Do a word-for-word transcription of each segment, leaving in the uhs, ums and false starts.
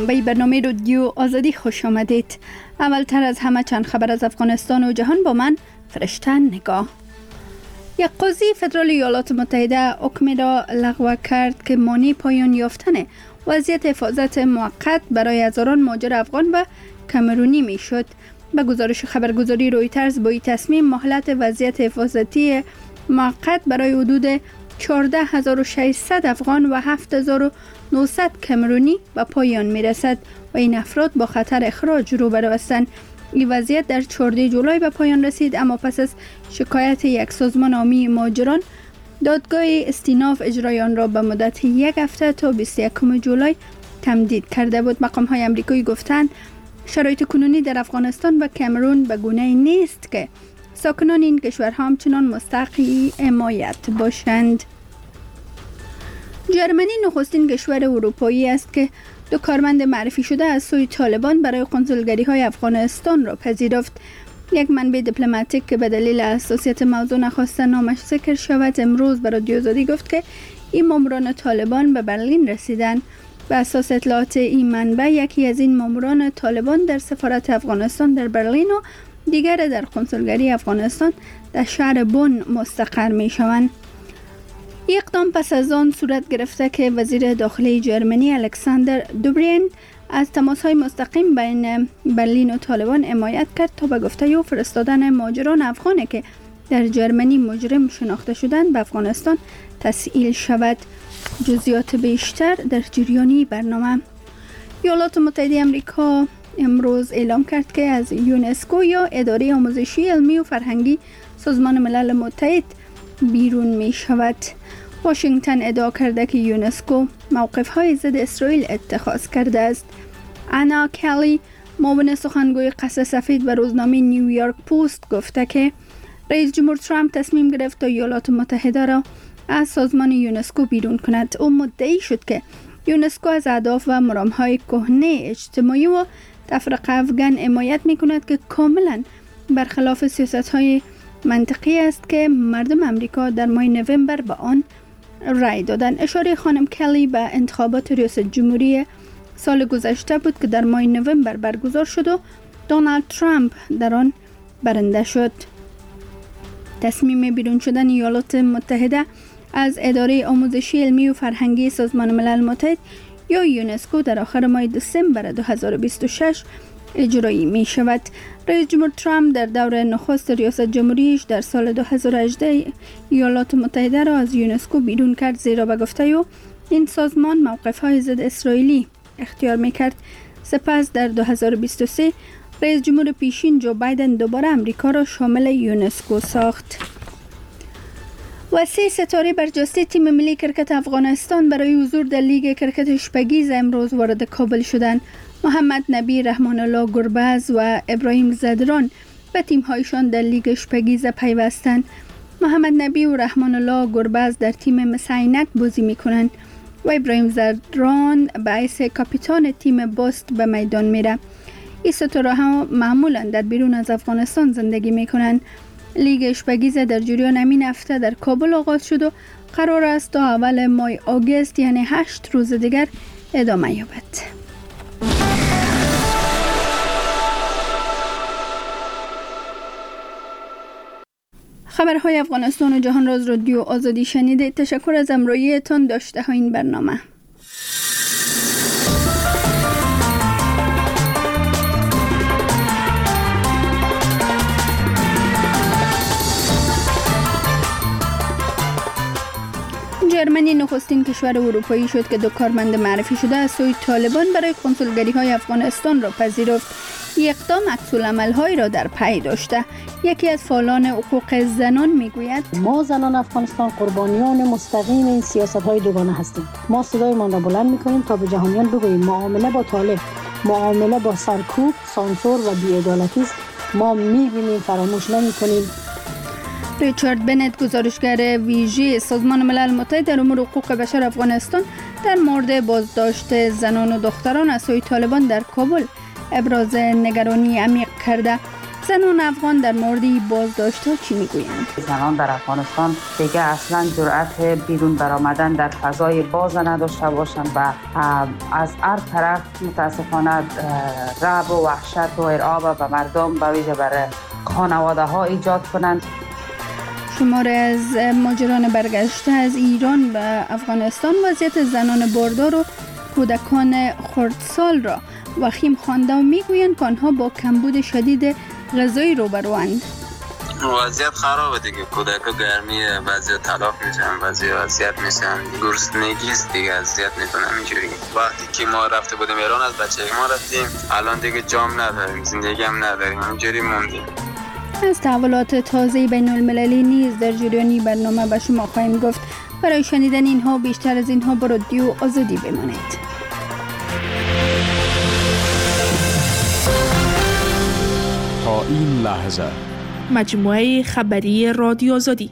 به برنامه رادیو آزادی خوش آمدید. اولتر از همه چند خبر از افغانستان و جهان با من فرشته نگاه. یک قاضی فدرال ایالات متحده حکمی را لغو کرد که مانع پایان یافتن وضعیت حفاظت موقت برای هزاران مهاجر افغان و کامرونی می شد. به گزارش خبرگزاری رویترز با این تصمیم مهلت وضعیت حفاظتی موقت برای حدود چهارده هزار و ششصد افغان و هفت هزار و نهصد کامرونی به پایان می رسد و این افراد با خطر اخراج روبرو هستند. این وضعیت در چهاردهم جولای به پایان رسید، اما پس از شکایت یک سازمان عامی مهاجران دادگاه استیناف اجرای آن را به مدت یک هفته تا بیست و یکم جولای تمدید کرده بود. مقام های امریکایی گفتند شرایط کنونی در افغانستان و کامرون به گونه‌ای نیست که ساکنان این کشورها همچنان مستحق حمایت باشند. جرمنی نخستین کشور اروپایی است که دو کارمند معرفی شده از سوی طالبان برای قنسولگری های افغانستان را پذیرفت. یک منبع دیپلماتیک که به دلیل حساسیت موضوع نخواست نامش ذکر شود امروز به رادیو آزادی گفت که این ماموران طالبان به برلین رسیدند. به اساس اطلاعات این منبع یکی از این ماموران طالبان در سفارت افغانستان در برلین و دیگر در قنسولگری افغانستان در شهر بن مستقر می شوند. این اقدام پس از آن صورت گرفته که وزیر داخلی جرمنی الکساندر دوبرین از تماس‌های مستقیم بین برلین و طالبان حمایت کرد تا به گفته او فرستادن مهاجران افغانی که در جرمنی مجرم شناخته شدند به افغانستان تسهیل شود. جزئیات بیشتر در جریانی برنامه. ایالات متحده آمریکا امروز اعلام کرد که از یونسکو یا اداره آموزشی علمی و فرهنگی سازمان ملل متحد بیرون می شود. واشنگتن ادعا کرده که یونسکو موقف‌های ضد اسرائیل اتخاذ کرده است. انا کلی معاون سخنگوی قصر سفید به روزنامه نیویورک پست گفته که رئیس جمهور ترامپ تصمیم گرفت تا ایالات متحده را از سازمان یونسکو بیرون کند. او مدعی شد که یونسکو از اهداف و مرام‌های کهنه اجتماعی و تفرقه افغان حمایت می‌کند که کاملاً برخلاف سیاست‌های منطقی است که مردم امریکا در ماه نوامبر به آن رای دادند. اشاره خانم کلی به انتخابات ریاست جمهوری سال گذشته بود که در ماه نوامبر برگزار شد و دونالد ترامپ در آن برنده شد. تصمیم بیرون شدن ایالات متحده از اداره آموزشی علمی و فرهنگی سازمان ملل متحد یا یونسکو در آخر ماه دسامبر دو هزار و بیست و شش اجرایی می شود. رئیس جمهور ترامپ در دور نخست ریاست جمهوریش در سال دو هزار و هجده ایالات متحده را از یونسکو بیرون کرد، زیرا به گفته او این سازمان موقف‌های ضد اسرائیلی اختیار می کرد. سپس در دو هزار و بیست و سه رئیس جمهور پیشین جو بایدن دوباره امریکا را شامل یونسکو ساخت. و سه ستاره برجسته تیم ملی کرکت افغانستان برای حضور در لیگ کرکت شپگیز امروز وارد کابل شدند. محمد نبی، رحمان الله گربز و ابراهیم زدران به تیم‌هایشان در لیگ شپگیز پیوستند. محمد نبی و رحمان الله گربز در تیم مسعینک بازی می‌کنند و ابراهیم زدران به حیث کاپیتان تیم باست به میدان میره. این ستاره ها معمولاً در بیرون از افغانستان زندگی می‌کنند. لیگ شپگیز در جریان همین هفته در کابل آغاز شد و قرار است تا اول ماه آگوست یعنی هشت روز دیگر ادامه یابد. خبرهای افغانستان و جهان را از رادیو آزادی شنیدید. تشکر از همراهیتان. داشته ها این برنامه. جرمنی نخستین کشور اروپایی شد که دو کارمند معرفی شده از سوی طالبان برای قنسولگری های افغانستان را پذیرفت. این اقدام عکس‌العمل‌هایی را در پی داشته. یکی از فعالان حقوق زنان میگوید ما زنان افغانستان قربانیان مستقیم این سیاست‌های دوگانه هستیم. ما صدایمان را بلند می‌کنیم تا به جهانیان بگوییم معامله با طالب، معامله با سرکوب، سانسور و بی‌عدالتی است. ما می‌بینیم، فراموش نمی‌کنیم. ریچارد بنت، گزارشگر ویژه سازمان ملل متحد در امور حقوق بشر افغانستان، در مورد بازداشت زنان و دختران از سوی طالبان در کابل ابراز نگرانی عمیق کرده. زنان افغان در مورد بازداشت‌ها چی میگویند؟ زنان در افغانستان دیگه اصلا جرأت بیرون برآمدن در فضای باز نداشته باشند و از هر طرف متاسفانه رعب و وحشت و ارعاب به مردم به ویژه برای خانواده ها ایجاد کنند. شماره از مهاجران برگشته از ایران به افغانستان وضعیت زنان باردار و کودکان خردسال را وخیم خوانده و میگویند که آنها با کمبود شدید غذایی روبروند. وضعیت خرابه دیگه، کودکا گرمی بعضی تلاف میشن، بعضی اذیت میشن، گرسنگی است دیگه، اذیت میکنن اینجوری. وقتی که ما رفته بودیم ایران از بچگی ما رفتیم، الان دیگه جام نداریم، زندگی هم نداریم، اینجوری موندیم. از تحولات تازه بین المللی نیز در جریانی برنامه به شما خواهیم گفت. برای شنیدن اینها بیشتر از اینها با رادیو آزادی بمانید. تا این لحظه مجموعه خبری رادیو آزادی.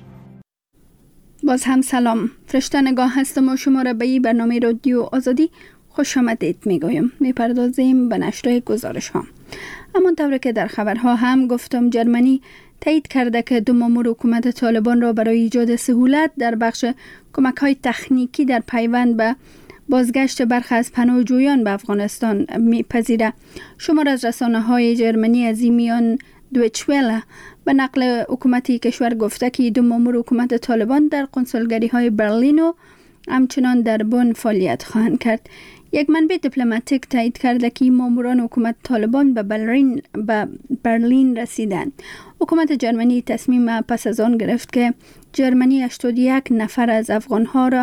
باز هم سلام، فرشته نگاه هستم و شما را به این برنامه رادیو آزادی خوش آمدید میگویم. میپردازیم به نشر گزارش ها. همانطور که در خبرها هم گفتم، جرمنی تایید کرده که دو مامور حکومت طالبان را برای ایجاد سهولت در بخش کمک های تکنیکی در پیوند به بازگشت برخی از پناهجویان به افغانستان میپذیره. شمار از رسانه های جرمنی از این میان دویچ وله به نقل حکومتی کشور گفته که دو مامور حکومت طالبان در کنسولگری های برلین و همچنان در بن فعالیت خواهند کرد. یک منبع دیپلماتیک تایید کرده که ماموران حکومت طالبان به برلین به برلین رسیدند. حکومت جرمنی تصمیم پس از آن گرفت که جرمنی هشتاد و یک نفر از افغانها را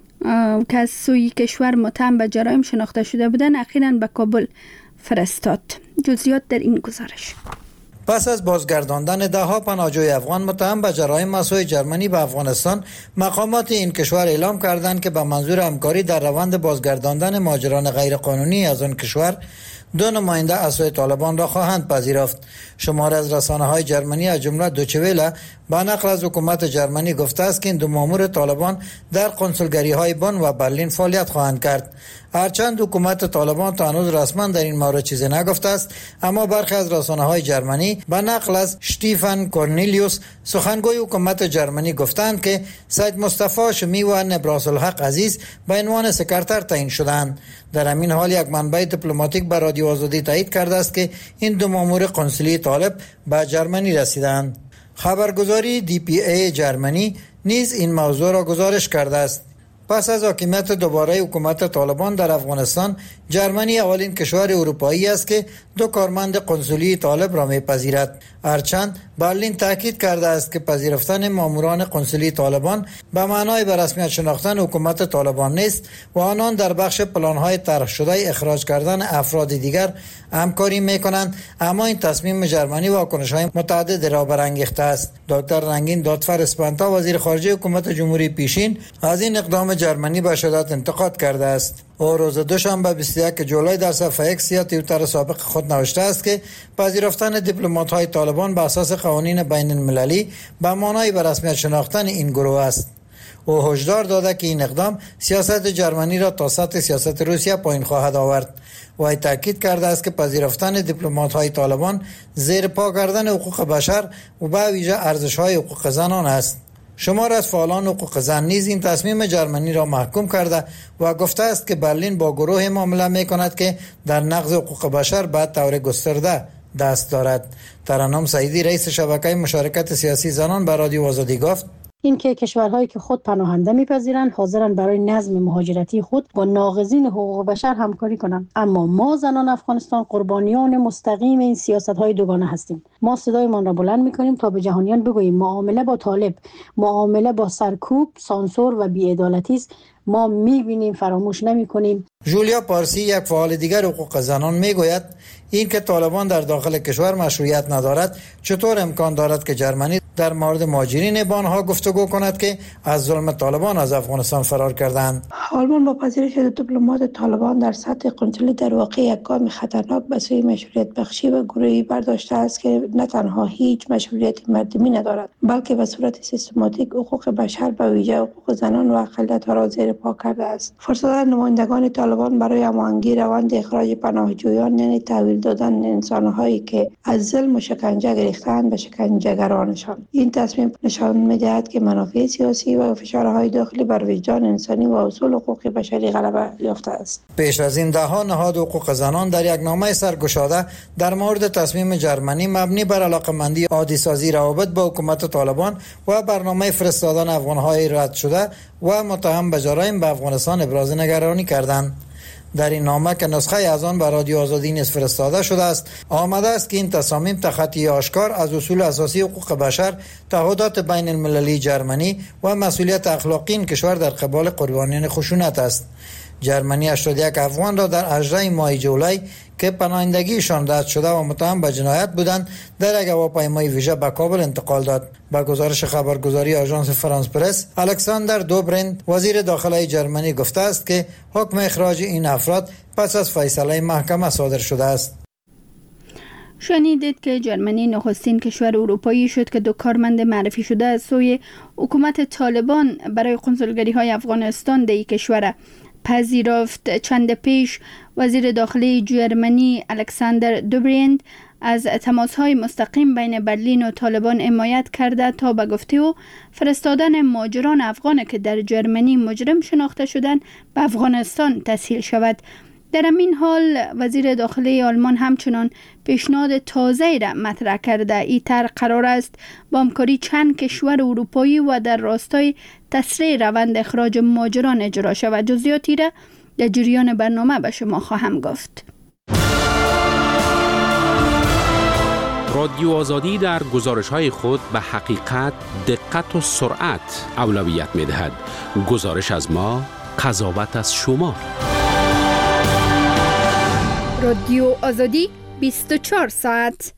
که از سوی کشور متهم به جرایم شناخته شده بودند اخیراً به کابل فرستاد. جزئیات در این گزارش. پس از بازگرداندن ده ها پناهجوی افغان متهم به جرایم مسوی جرمنی به افغانستان، مقامات این کشور اعلام کردند که به منظور همکاری در روند بازگرداندن مهاجران غیرقانونی از آن کشور دو نماینده از سوی طالبان را خواهند پذیرفت. شمار از رسانه‌های جرمنی از جمله دویچه وله با نقل از حکومت جرمنی گفته است که این دو مامور طالبان در کنسولگری‌های بن و برلین فعالیت خواهند کرد. هرچند حکومت طالبان تا هنوز رسما در این مورد چیزی نگفته است، اما برخی از رسانه‌های جرمنی با نقل از شتیفن کورنلیوس سخنگوی حکومت جرمنی گفتند که سید مصطفی شمی و نبراس الحق عزیز به عنوان سکرتر تعیین شدند. در همین حال یک منبع دیپلماتیک به رادیو آزادی تایید کرده است که این دو مامور قنصلی طالب به جرمنی رسیدند. خبرگزاری دی پی ای جرمنی نیز این موضوع را گزارش کرده است. پس از حاکمیت دوباره حکومت طالبان در افغانستان، جرمنی اولین کشور اروپایی است که دو کارمند قنصلی طالب را میپذیرد. هرچند برلین تاکید کرده است که پذیرفتن ماموران قنصلی طالبان به معنای به رسمیت شناختن حکومت طالبان نیست و آنان در بخش پلان‌های طرح شده اخراج کردن افراد دیگر همکاری میکنند. اما این تصمیم جرمنی واکنش‌های متعدد را برانگیخته است. دکتر رنگین دادفر اسپانتا وزیر خارجه حکومت جمهوری پیشین از این اقدام جرمنی به شدت انتقاد کرده است. او روز دوشنبه بیست و یک جولای در صفحه اکس یا توییتر سابق خود نوشته است که پذیرفتن دیپلمات‌های طالبان بر اساس قوانین بین المللی به معنای به رسمیت شناختن این گروه است. او هشدار داده که این اقدام سیاست جرمنی را تا سطح سیاست روسیه پایین خواهد آورد. و تاکید کرده است که پذیرفتن دیپلمات‌های طالبان زیر پا کردن حقوق بشر و به ویژه ارزش‌های حقوق زنان است. شمار از فعالان حقوق زن نیز این تصمیم جرمنی را محکوم کرده و گفته است که برلین با گروه معامله می‌کند که در نقض حقوق بشر به طور گسترده دست دارد. ترنم سعیدی رئیس شبکه مشارکت سیاسی زنان به رادیو آزادی گفت: این که کشورهایی که خود پناهنده میپذیرند حاضرند برای نظم مهاجرتی خود با ناقضین حقوق بشر همکاری کنند، اما ما زنان افغانستان قربانیان مستقیم این سیاست‌های دوگانه هستیم. ما صدایمان را بلند می‌کنیم تا به جهانیان بگوییم معامله با طالب معامله با سرکوب، سانسور و بی‌عدالتی است. ما می‌بینیم، فراموش نمی‌کنیم. جولیا پارسی یک فعال دیگر حقوق زنان میگوید این که طالبان در داخل کشور مشروعیت ندارد، چطور امکان دارد که جرمنی در مورد مهاجرین به آنها گفتگو کند که از ظلم طالبان از افغانستان فرار کردند؟ آلمان با پذیرش دیپلمات طالبان در سطح قنصلی در واقع یک گام خطرناک به سوی مشروعیت بخشی و گروهی برداشته است که نه تنها هیچ مشروعیت مردمی ندارد، بلکه به صورت سیستماتیک حقوق بشر به ویژه حقوق زنان و اقلیت‌ها را زیر برپا کرده است. فرستادن نمایندگان طالبان برای هماهنگی روند اخراج پناهجویان یعنی تحویل دادن انسان‌هایی که از ظلم و شکنجه گرفته‌اند به شکنجه‌گرانشان. این تصمیم نشان می‌دهد که منافع سیاسی و فشارهای داخلی بر وجدان انسانی و اصول حقوق بشری غلبه یافته است. پیش از این ده‌ها نهاد حقوق زنان در یک نامه سرگشاده در مورد تصمیم جرمنی مبنی بر علاقمندی عادی سازی روابط با حکومت طالبان و برنامه فرستادن افغان‌های رد شده و متهم به جرایم به افغانستان ابراز نگرانی کردند. در این نامه که نسخه از آن به رادیو آزادی نیز فرستاده شده است، آمده است که این تصامیم تخطی آشکار از اصول اساسی حقوق بشر، تعهدات بین المللی جرمنی و مسئولیت اخلاقی این کشور در قبال قربانیان خشونت است. جرمنی هشتاد و یک افغان را در هجدهم ماه جولای که پناهندگیشان رد شده و متهم به جنایت بودند در یک هواپیمای ویژه به کابل انتقال داد. با گزارش خبرگزاری آژانس فرانس پرس، الکساندر دوبرند وزیر داخلی جرمنی گفته است که حکم اخراج این افراد پس از فیصله محکمه صادر شده است. شنیدید که جرمنی نخستین کشور اروپایی شد که دو کارمند معرفی شده از سوی حکومت طالبان برای کنسولگری های افغانستان در این کشور پذیرفت. چند پیش وزیر داخلی جرمنی الکساندر دوبرند از تماس‌های مستقیم بین برلین و طالبان حمایت کرده تا به گفته او فرستادن مهاجران افغان که در جرمنی مجرم شناخته شدند به افغانستان تسهیل شود. در این حال وزیر داخلی آلمان همچنان پیشنهاد تازه‌ای را مطرح کرده. این طرح قرار است با همکاری چند کشور اروپایی و در راستای تسریع روند اخراج مهاجران اجرا شود. جزئیاتی را در جریان برنامه به شما خواهم گفت. رادیو آزادی در گزارش‌های خود به حقیقت، دقت و سرعت اولویت می‌دهد. گزارش از ما، قضاوت از شما. رادیو آزادی بیست و چهار ساعت.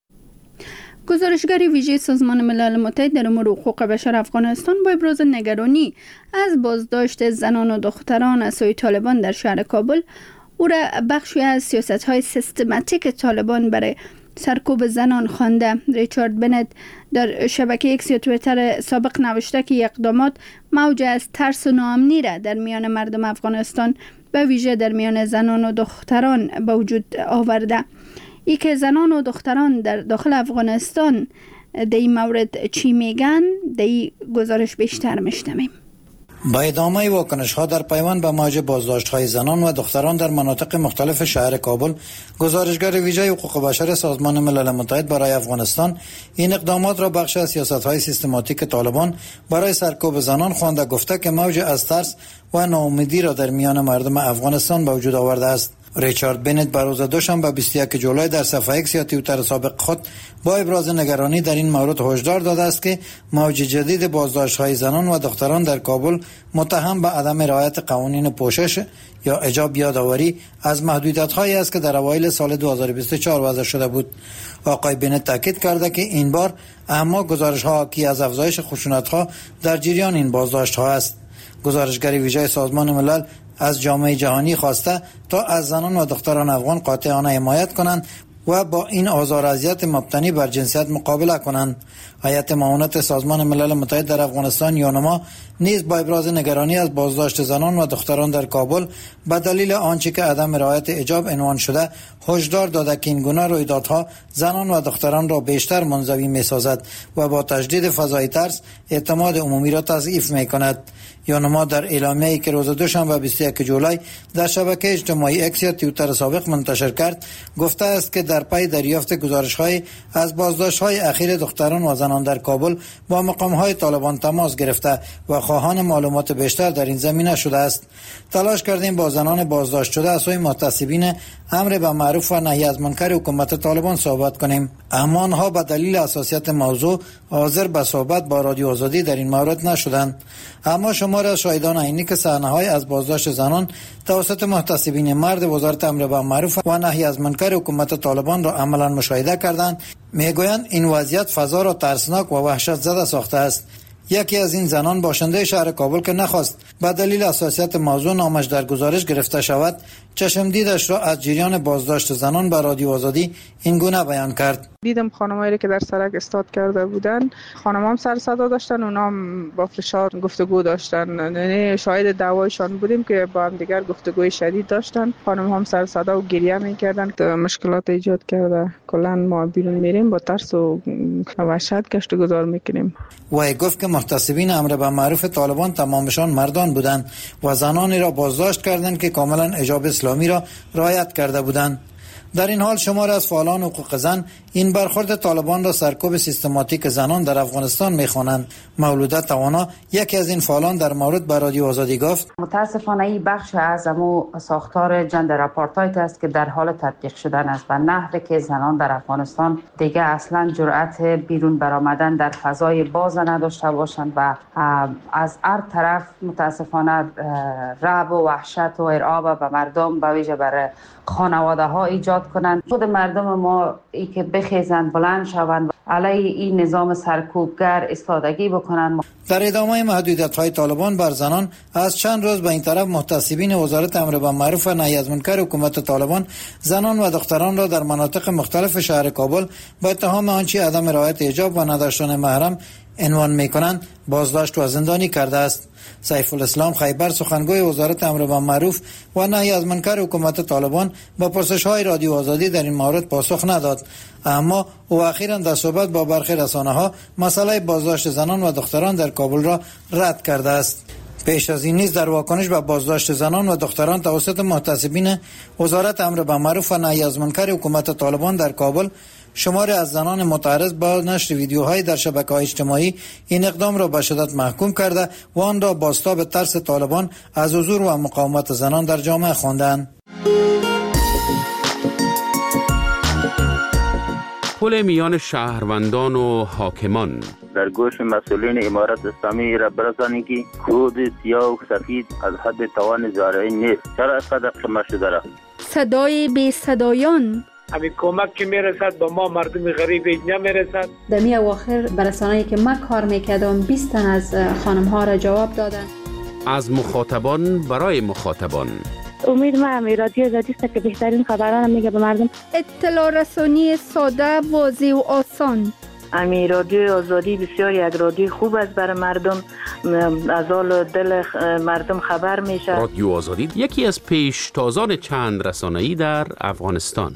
گزارشگر ویژه سازمان ملل متحد در امور حقوق بشر افغانستان با ابراز نگرانی از بازداشت زنان و دختران از سوی طالبان در شهر کابل، او را بخشی از سیاست‌های سیستماتیک طالبان برای سرکوب زنان خوانده. ریچارد بنت در شبکه ایکس یا توییتر سابق نوشته که اقدامات موج از ترس و ناامنی را در میان مردم افغانستان به ویژه در میان زنان و دختران به وجود آورده. ای که زنان و دختران در داخل افغانستان در این مورد چی میگن، در این گزارش بیشتر میشنویم. با ادامه واکنش ها در پیوند به موج بازداشت های زنان و دختران در مناطق مختلف شهر کابل، گزارشگر ویژه حقوق بشر سازمان ملل متحد برای افغانستان این اقدامات را بخش از سیاست های سیستماتیک طالبان برای سرکوب زنان خوانده، گفته که موج از ترس و ناامیدی را در میان مردم افغانستان به وجود آورده است. ریچارد بنت بر روز دوشنبه بیست و یک جولای در صفحه ایکس یا توییتر سابق خود با ابراز نگرانی در این مورد هشدار داده است که موج جدید بازداشت‌های زنان و دختران در کابل متهم به عدم رعایت قوانین پوشش یا حجاب یادآوری از محدودیت‌هایی است که در اوایل سال دو هزار و بیست و چهار وضع شده بود. آقای بنت تاکید کرده که این بار اما گزارش‌ها حاکی از افزایش خشونت‌ها در جریان این بازداشت‌ها است. گزارشگر ویژه سازمان ملل از جامعه جهانی خواسته تا از زنان و دختران افغان قاطعانه حمایت کنند و با این آزار و اذیت مبتنی بر جنسیت مقابله کنند. هیئت معاونت سازمان ملل متحد در افغانستان یونما نیز با ابراز نگرانی از بازداشت زنان و دختران در کابل به دلیل آنچه که عدم رعایت حجاب عنوان شده هشدار داده که این گونه رویدادها زنان و دختران را بیشتر منزوی می‌سازد و با تجدید فضای ترس اعتماد عمومی را تضعیف می‌کند. یونما در اعلامیه‌ای که روز دوشنبه بیست و یک جولای در شبکه اجتماعی اکس یا توییتر سابق منتشر کرد، گفته است که در پی دریافت گزارش‌های از بازداشت‌های اخیر دختران و زنان در کابل با مقام‌های طالبان تماس گرفته و خواهان معلومات بیشتر در این زمینه شده است. تلاش کردیم با زنان بازداشت شده از سوی محتسبین امر به معروف و نهی از منکر حکومت طالبان صحبت کنیم، اما آنها به دلیل حساسیت موضوع حاضر به صحبت با رادیو آزادی در این مورد نشدند. اما شمار از شاهدان عینی که صحنه‌های از بازداشت زنان توسط محتسبین مرد وزارت امر به معروف و نهی از منکر حکومت طالبان را عملاً مشاهده کردند، میگویند این وضعیت فضا را ترسناک و وحشت زده ساخته است. یکی از این زنان باشنده شهر کابل که نخواست به دلیل حساسیت موضوع نامش در گزارش گرفته شود، چشم دیدش را از جریان بازداشت زنان به رادیو آزادی این گونه بیان کرد. دیدم خانمایی که در سرک استاد کرده بودن، خانم هم سر صدا داشتن، اونا هم با فشار گفتگو داشتن، یعنی شاهد دعوایشان بودیم که با هم دیگر گفتگوی شدید داشتن. خانم هم سر صدا و گریه میکردن، مشکلات ایجاد کرده. کلا ما بیرون میریم با ترس و وحشت گشت و گذار میکنیم. وی گفت که محتسبین امر به معروف طالبان تمامشان مردان بودند و زنانی را بازداشت کردند که کاملا حجاب اسلامی را رعایت کرده بودند. در این حال شمار از فعالان حقوق زن این برخورد طالبان را سرکوب سیستماتیک زنان در افغانستان می‌خوانند. مولوده توانا یکی از این فعالان در مورد به رادیو آزادی گفت: متاسفانه این بخش از امو ساختار جندر اپارتاید است که در حال تطبیق شدن است و نحوی که زنان در افغانستان دیگه اصلا جرأت بیرون برآمدن در فضای باز نداشته باشند و از هر طرف متاسفانه رعب و وحشت و ارعاب به مردم به ویژه برای خانواده ها ایجاد کنند. خود مردم ما ای که بخیزند بلند شوند علیه این نظام سرکوبگر استادگی بکنند. در ادامه محدودیت های طالبان بر زنان از چند روز به این طرف محتسبین وزارت امر به معروف و نهی از منکر حکومت طالبان زنان و دختران را در مناطق مختلف شهر کابل با اتهام آنچه عدم رعایت حجاب و نداشتن محرم عنوان می‌کنند بازداشت و زندانی کرده است. سیف الاسلام خیبر سخنگوی وزارت امر به معروف و نهی از منکر حکومت طالبان به پرسش‌های رادیو آزادی در این مورد پاسخ نداد، اما او اخیراً در صحبت با برخی رسانه‌ها مسئله بازداشت زنان و دختران در کابل را رد کرده است. پیش از این نیز در واکنش به بازداشت زنان و دختران توسط محتسبین وزارت امر به معروف و نهی از منکر حکومت طالبان در کابل، شماری از زنان معترض با نشر ویدیوهای در شبکه‌های اجتماعی این اقدام را به شدت محکوم کرده و آن را بازتاب ترس طالبان از حضور و مقاومت زنان در جامعه خواندند. پل میان شهروندان و حاکمان در گوش مسئولین امارت اسلامی را برسانید که کود سیاه و سفید از حد توان زارعین نیست. چرا اینقدر شما شده را؟ صدای بی صدایان همین کمک که میرسد با ما مردم غریب اینجا میرسد. در می اواخر برسانه‌ای که من کار میکردم بیست تن از خانم ها را جواب دادن. از مخاطبان برای مخاطبان. امید ما هم رادیو آزادی است که بهترین خبران میگه به مردم. اطلاع رسانی ساده، واضح و آسان. امی رادیو آزادی بسیار یک رادیو خوب است برای مردم، از حال دل مردم خبر میشه. رادیو آزادی یکی از پیشتازان چند رسانه‌ای در افغانستان.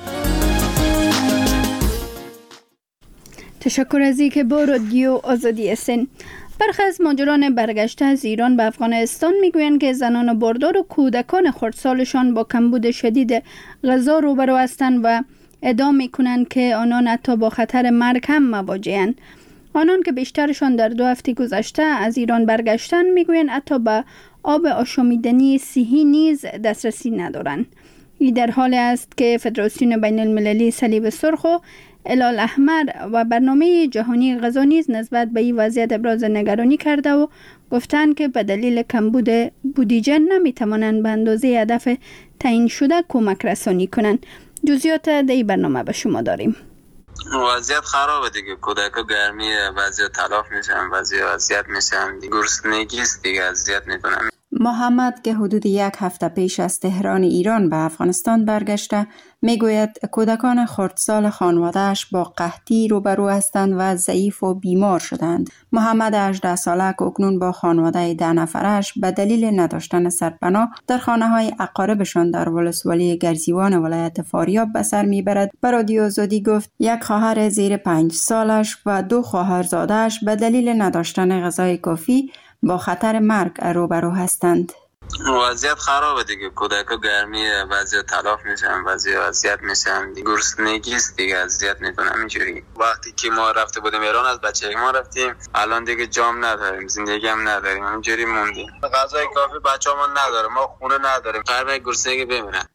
تشکر از اینکه با رادیو آزادی هستین. برخی از مهاجران برگشته از ایران به افغانستان میگویند که زنان باردار و کودکان خردسالشان با کمبود شدید غذا روبرو هستند و ادعا میکنند که آنان حتی با خطر مرگ هم مواجه‌اند. آنان که بیشترشان در دو هفته گذشته از ایران برگشتند میگویند حتی به آب آشامیدنی صحی نیز دسترسی ندارند. این در حال است که فدراسیون بین المللی صلیب سرخ و هلال احمر و برنامه جهانی غذا نیز نسبت به این وضعیت ابراز نگرانی کرده و گفتند که به دلیل کمبود بودجه نمیتوانند به اندازه هدف تعیین شده کمک رسانی کنند. جزئیات در این برنامه به شما داریم. وضعیت خرابه دیگه، کودکا گرمیه، بعضیا تلاف میشن، بعضیا اذیت میشن، گرسنگی است دیگه، اذیت میکنن. محمد که حدود یک هفته پیش از تهران ایران به افغانستان برگشته میگوید کودکان خردسال خانواده‌اش با قحطی روبرو هستند و ضعیف و بیمار شدند. محمد هجده ساله که اکنون با خانواده ده نفرش به دلیل نداشتن سرپناه در خانه‌های اقاربشان در ولسوالی گرزیوان ولایت فاریاب به سر میبرد، به رادیو آزادی گفت یک خواهر زیر پنج سالش و دو خواهرزاده‌اش به دلیل نداشتن غذای کافی با خطر مرگ روبرو هستند. وضعیت خرابه دیگه، کودکا گرمیه، بعضیا تلاف میشن، بعضیا اذیت میشن، گرسنگی است دیگه، اذیت میکنن. همینجوری وقتی که ما رفته بودیم ایران از بچگی ما رفتیم، الان دیگه جام نداریم، زندگی هم نداریم، همینجوری موندیم. غذای کافی بچه‌مون نداره، ما خونه نداریم، قربه گرسنگی بمیرن.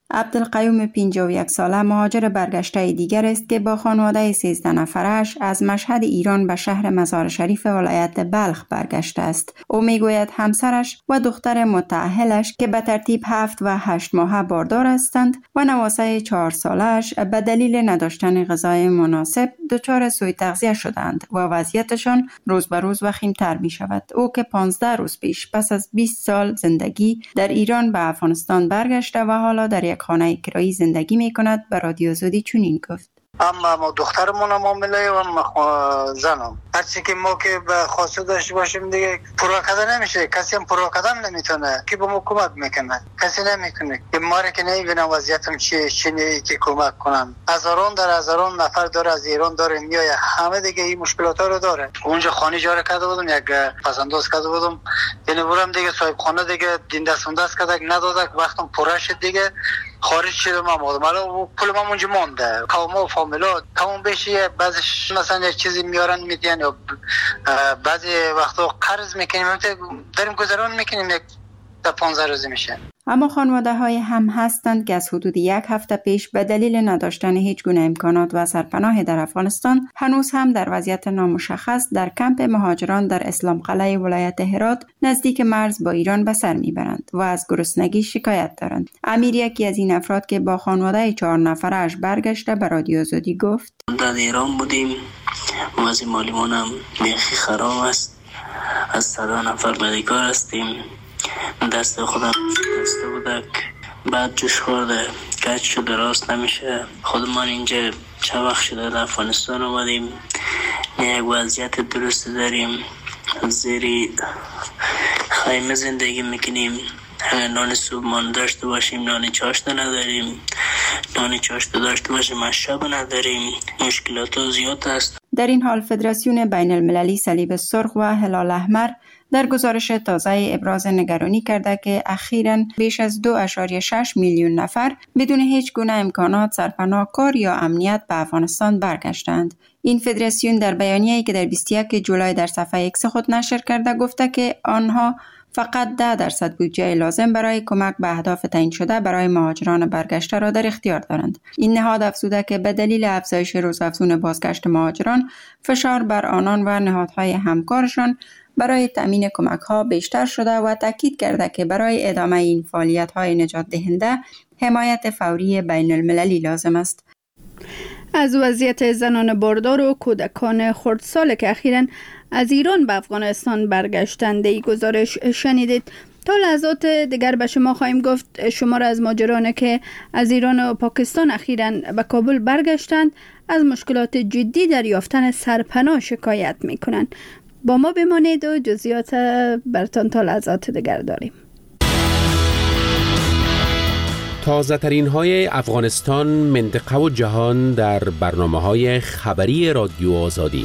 عبدالقیوم پنجاه و یک ساله مهاجر برگشته دیگر است که با خانواده سیزده نفرش از مشهد ایران به شهر مزار شریف ولایت بلخ برگشته است. او میگوید همسرش و دختر متأهلش که به ترتیب هفت و هشت ماهه باردار هستند و نواسه چهار سالش به دلیل نداشتن غذای مناسب دچار سوء تغذیه شدند و وضعیتشان روز به روز وخیم‌تر می شود. او که پانزده روز پیش پس از بیست سال زندگی در ایران به افغانستان برگشته و حالا در یک خانه کرایی زندگی می کند به رادیو آزادی چنین گفت: اما ما دخترمون هم معامله و اما زنم هرچی که ما که به خواسته داشته باشیم دیگه پروکده نمیشه. کسی هم پروکده نمیتونه که به ما کمک میکنه، کسی نمیکنه که ما را که نمیبینم وضعیتم چیه چینه که کمک کنم. هزاران در هزاران نفر داره از ایران داره میایه، همه دیگه این مشکلات ها رو داره. اونجا خانه اجاره کرده بودم، یک پسنداز کرده بودم، یعنی برم دیگه صاحب خانه دیگه دین دست دست کرده ندادک، وقتم پره شد دیگه خارج شدم. آمدم حالا پول ما اونجا مونده، قوما و فامیلا تمام بشه. بعضیش مثلا یک چیزی میارن میدین یا بعضی وقتا قرض میکنیم داریم گذران میکنیم، یک تا پانزده روزی میشه. اما خانواده های هم هستند که از حدود یک هفته پیش به دلیل نداشتن هیچ گونه امکانات و سرپناه در افغانستان هنوز هم در وضعیت نامشخص در کمپ مهاجران در اسلام قلعه ولایت هرات نزدیک مرز با ایران به سر میبرند و از گرسنگی شکایت دارند. امیر یکی از این افراد که با خانواده چهار نفرش برگشته به رادیو آزادی گفت: در ایران بودیم، وضع مالیمون هم بیخی خراب است، از صدا نفر بدهکار هستیم، دست خودم شکسته بودک، بعد جوش خورده کج شده راست نمیشه. خودمان اینجا چه وقت شده در افغانستان آمدیم، یک وضعیت درست داریم، زیری خیمه زندگی میکنیم، نان صبحمان داشته باشیم نان چاشته نداریم، نان چاشته داشته باشیم از شب نداریم، مشکلات زیاد است. در این حال فدراسیون بین المللی صلیب سرخ و هلال احمر در گزارش تازه ابراز نگرانی کرده که اخیراً بیش از دو ممیز شش میلیون نفر بدون هیچ گونه امکانات سرپناه، کار یا امنیت به افغانستان برگشتند. این فدراسیون در بیانیه‌ای که در بیست و یک جولای در صفحه ایکس خود نشر کرده گفته که آنها فقط ده درصد بودجه لازم برای کمک به اهداف تعیین شده برای مهاجران برگشته را در اختیار دارند. این نهاد افزوده که به دلیل افزایش روزافزون بازگشت مهاجران فشار بر آنان و نهادهای همکارشان برای تامین کمک‌ها بیشتر شده و تاکید کرده که برای ادامه این فعالیت‌های نجات دهنده حمایت فوری بین المللی لازم است. از وضعیت زنان باردار و کودکان خردسال که اخیراً از ایران به افغانستان برگشتند ای گزارش شنیدید. تا لحظات دیگر به شما خواهیم گفت شمار از مهاجران که از ایران و پاکستان اخیراً به کابل برگشتند از مشکلات جدی در یافتن سرپناه شکایت می‌کنند. با ما بمانید و جزئیات برتان تا لحظات دیگر داریم. تازه ترین های افغانستان، منطقه و جهان در برنامه های خبری رادیو آزادی.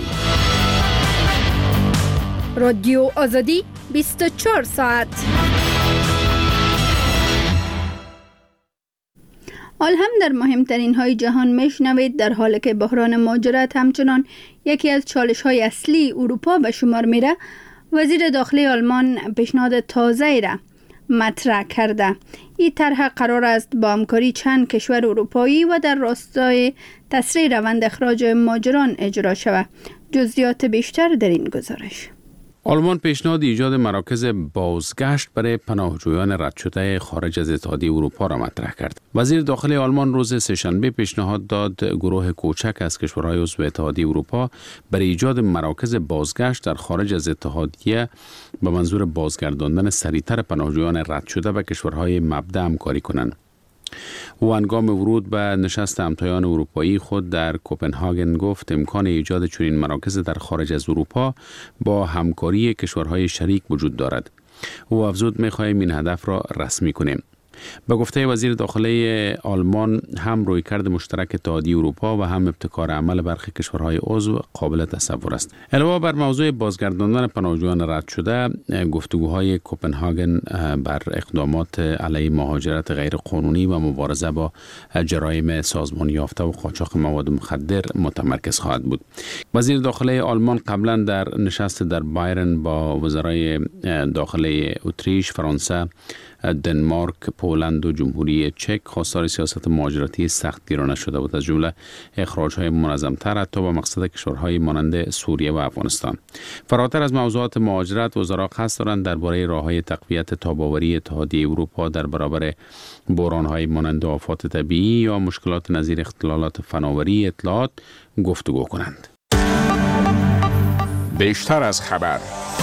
رادیو آزادی بیست و چهار ساعت. حال هم در مهمترین های جهان میشنوید در حالی که بحران مهاجرت همچنان یکی از چالش های اصلی اروپا به شمار میره، وزیر داخلی آلمان پیشنهاد تازه‌ای را مطرح کرده. این طرح قرار است با همکاری چند کشور اروپایی و در راستای تسریع روند اخراج مهاجران اجرا شود. جزئیات بیشتر در این گزارش. آلمان پیشنهاد ایجاد مراکز بازگشت برای پناهجویان رد شده خارج از اتحادیه اروپا را مطرح کرد. وزیر داخلی آلمان روز سه‌شنبه پیشنهاد داد گروه کوچک از کشورهای عضو اتحادیه اروپا برای ایجاد مراکز بازگشت در خارج از اتحادیه به منظور بازگرداندن سریعتر پناهجویان رد شده به کشورهای مبدأ همکاری کنند. او هنگام ورود به نشست همتایان اروپایی خود در کوپنهاگن گفت امکان ایجاد چنین مراکز در خارج از اروپا با همکاری کشورهای شریک وجود دارد. او افزود می‌خواهیم این هدف را رسمی کنیم. به گفته وزیر داخلی آلمان هم رویکرد مشترک اتحادیه اروپا و هم ابتکار عمل برخی کشورهای عضو قابل تصور است. علاوه بر موضوع بازگرداندن پناهجویان رد شده، گفتگوهای کوپنهاگن بر اقدامات علیه مهاجرت غیر قانونی و مبارزه با جرایم سازمان یافته و قاچاق مواد مخدر متمرکز خواهد بود. وزیر داخلی آلمان قبلا در نشست در بایرن با وزرای داخلی اتریش، فرانسه، دنمارک، پولند و جمهوری چک خواستار سیاست مهاجرتی سختگیرانه شده بود، از جمله اخراج‌های منظم‌تر حتی به مقصد کشورهای مانند سوریه و افغانستان. فراتر از موضوعات مهاجرت، وزرا قصد دارند درباره راه‌های تقویت تاب‌آوری اتحادیه اروپا در برابر بحران‌های مانند آفات طبیعی یا مشکلات نظیر اختلالات فناوری اطلاعات گفتگو کنند. بیشتر از خبر.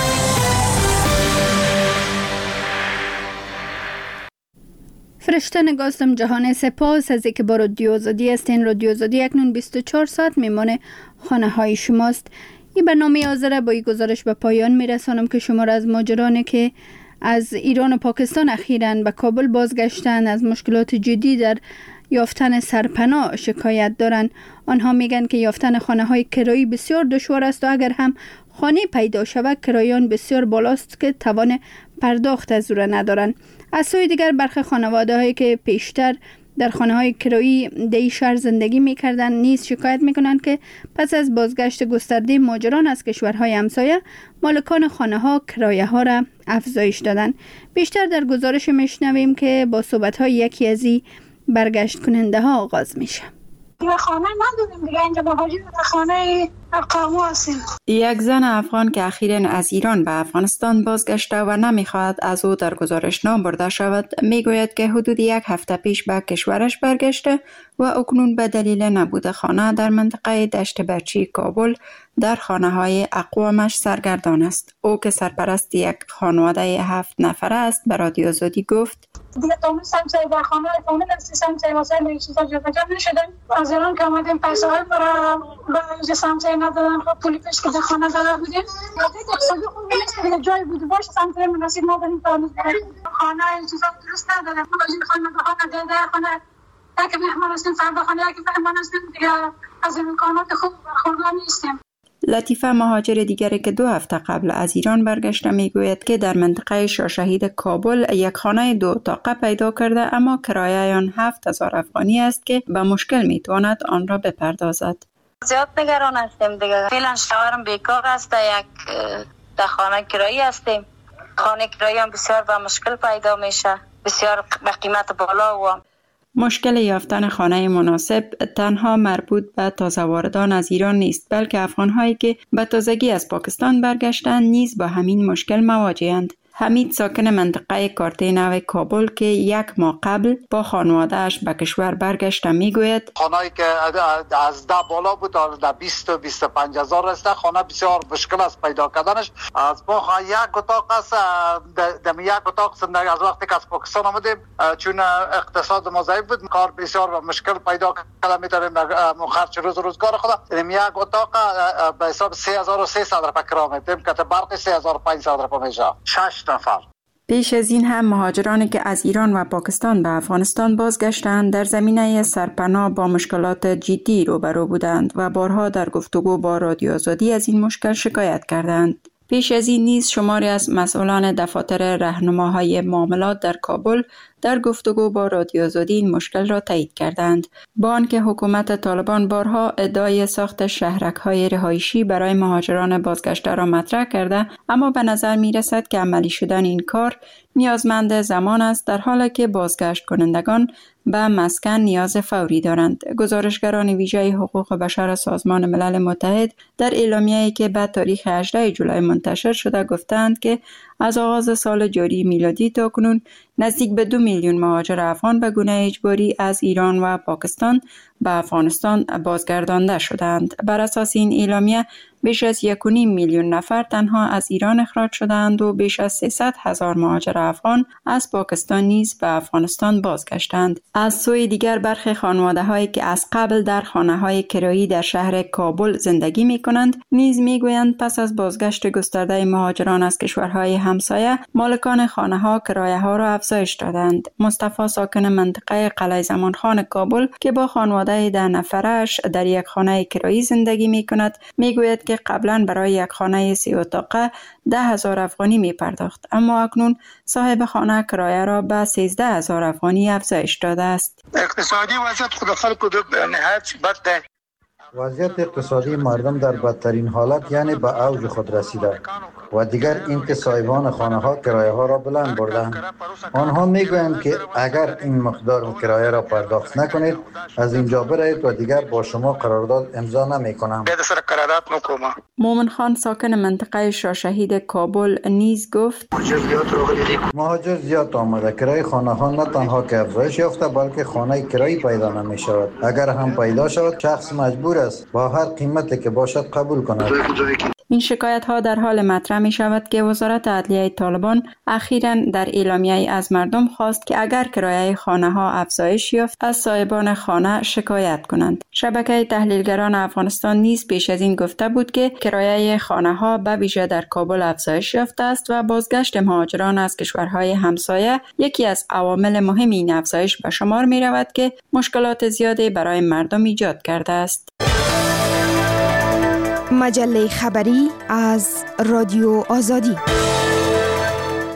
فرشته نگاستم جهان، سپاس از اینکه با رادیو آزادی هستین. رادیو آزادی اکنون بیست و چهار ساعت میمانه خانه های شماست. این برنامه حاضره با این گزارش به پایان میرسانم که شما را از ماجرانی که از ایران و پاکستان اخیراً به کابل بازگشتن از مشکلات جدی در یافتن سرپناه شکایت دارند. آنها میگن که یافتن خانه های کرایی بسیار دشوار است و اگر هم خانه پیدا شود کرایان بسیار بالاست که توان پرداخت از او را ندارند. از سوی دیگر برخی خانواده هایی که پیشتر در خانه های کرایی در شهر زندگی میکردند نیز شکایت میکنند که پس از بازگشت گسترده مهاجران از کشورهای همسایه مالکان خانه ها کرایه ها را افزایش دادند. بیشتر در گزارش میشنویم که با صحبت های یکی از این برگشت کننده ها آغاز میشه. دیگه خانه نداریم دیگه، اینجا مهاجر خانه اقامه هستیم. یک زن افغان که اخیراً از ایران به افغانستان بازگشته و نمیخواهد از او در گزارش نام برده شود، میگوید که حدود یک هفته پیش به کشورش برگشته و اکنون به دلیل نبود خانه در منطقه دشت برچی کابل در خانه های اقوامش سرگردان است. او که سرپرست یک خانواده هفت نفره است به رادیو آزادی گفت: دیگه تامون سمسای در خانه فامیل هستی، سمسای واسه این چیزا جا بجا نشدن. از ایران که آمدیم پیسه های برای به سمسای ندادن، خب پولی پیش که در خانه داده بودیم. دیگه صدی خوبی نیست دیگه، جای بوده باشه سمسای مناسب نداریم تا هنوز بریم. خانه این چیزا درست نداره. مهاجر خانه به خانه داده خانه یک مهمان هستیم، فردا خانه یک مهمان هستیم دیگه، از این امکانات خوب برخوردار نیستیم. لطیفه مهاجر دیگری که دو هفته قبل از ایران برگشته میگوید که در منطقه شاهشهید کابل یک خانه دو اتاقه پیدا کرده، اما کرایه آن هفت هزار افغانی است که به مشکل میتواند آن را بپردازد. زیاد نگران هستیم دیگه، فعلا شوهرم بیکار است، یک در خانه کرایی هستیم. خانه کرایی هم بسیار به مشکل پیدا میشه، بسیار به قیمت بالا و مشکل یافتن خانه مناسب تنها مربوط به تازه واردان از ایران نیست، بلکه افغان‌هایی که به تازگی از پاکستان برگشتند نیز با همین مشکل مواجه‌اند. حمید ساکن منطقه کارته نو کابل که یک ماه قبل با خانواده‌اش به کشور برگشته میگوید: خانه‌ای که از ده بالا بود در بیست و بیست و پنج هزار است. خانه بسیار مشکل است پیدا کردنش. از ما یک اتاق است، در یک اتاق زندگی از وقتی که از پاکستان آمدیم چون اقتصاد ما ضعیف بود، کار بسیار مشکل پیدا کردیم، می‌تونیم خرج روز روزگار خود این یک اتاق به حساب سه هزار و سیصد روپیه کرایه میدیم که برق سه هزار و پانصد روپیه میشه. شش نفر. پیش از این هم مهاجرانی که از ایران و پاکستان به افغانستان بازگشتند در زمینه سرپناه با مشکلات جدی روبرو بودند و بارها در گفتگو با رادیو آزادی از این مشکل شکایت کردند. پیش از این نیز شماری از مسئولان دفاتر راهنماهای معاملات در کابل در گفتگو با رادیو آزادی این مشکل را تایید کردند. با آنکه حکومت طالبان بارها ادعای ساخت شهرک‌های رهایشی برای مهاجران بازگشته را مطرح کرده، اما به نظر می رسد که عملی شدن این کار نیازمند زمان است، در حالی که بازگشت کنندگان به مسکن نیاز فوری دارند. گزارشگران ویژه حقوق بشر سازمان ملل متحد در اعلامیه‌ای که به تاریخ هجدهم جولای منتشر شده گفتند که از آغاز سال جاری میلادی تا کنون نزدیک به دو میلیون مهاجر افغان به گونه اجباری از ایران و پاکستان به افغانستان بازگردانده شدند. بر اساس این اعلامیه بیش از یک و نیم میلیون نفر تنها از ایران اخراج شدند و بیش از سیصد هزار مهاجر افغان از پاکستان نیز به افغانستان بازگشتند. از سوی دیگر برخی خانواده‌هایی که از قبل در خانه‌های کرایی در شهر کابل زندگی می‌کنند نیز می‌گویند پس از بازگشت گسترده مهاجران از کشورهای همسایه مالکان خانه‌ها کرایه‌ها را افزایش دادند. مصطفی ساکن منطقه قلعه زمانخان کابل که با خانواده ده نفرش در یک خانه کرایی زندگی می‌کند می‌گوید که قبلا برای یک خانه سی اتاقه ده هزار افغانی می پرداخت، اما اکنون صاحب خانه کرایه را به سیزده هزار افغانی افزایش داده است. اقتصادی وضعیت خود خلق دو نهایت بد ده. وضعیت اقتصادی مردم در بدترین حالت یعنی به اوج خود رسیده و دیگر اینکه صاحبان خانه ها کرایه ها را بلند بردند. آنها میگویند که اگر این مقدار کرایه را پرداخت نکنید از اینجا برید و دیگر با شما قرارداد امضا نمی کنم. مومن خان ساکن منطقه شاه شهید کابل نیز گفت مهاجر زیاد آمده. کرایه خانه ها نه تنها که افزایش یافته بلکه خانه کرایی پیدا نمی شود. اگر هم پیدا شود شخص مجبور است با هر قیمتی که باشد قبول کند. این شکایت ها در حال مطرح می شود که وزارت عدلیه طالبان اخیراً در اعلامیه از مردم خواست که اگر کرایه خانه ها افزایش یافت از صاحبان خانه شکایت کنند. شبکه تحلیلگران افغانستان نیز پیش از این گفته بود که کرایه خانه ها به ویژه در کابل افزایش یافته است و بازگشت مهاجران از کشورهای همسایه یکی از عوامل مهم این افزایش به شمار می رود که مشکلات زیادی برای مردم ایجاد کرده است. مجله خبری از رادیو آزادی.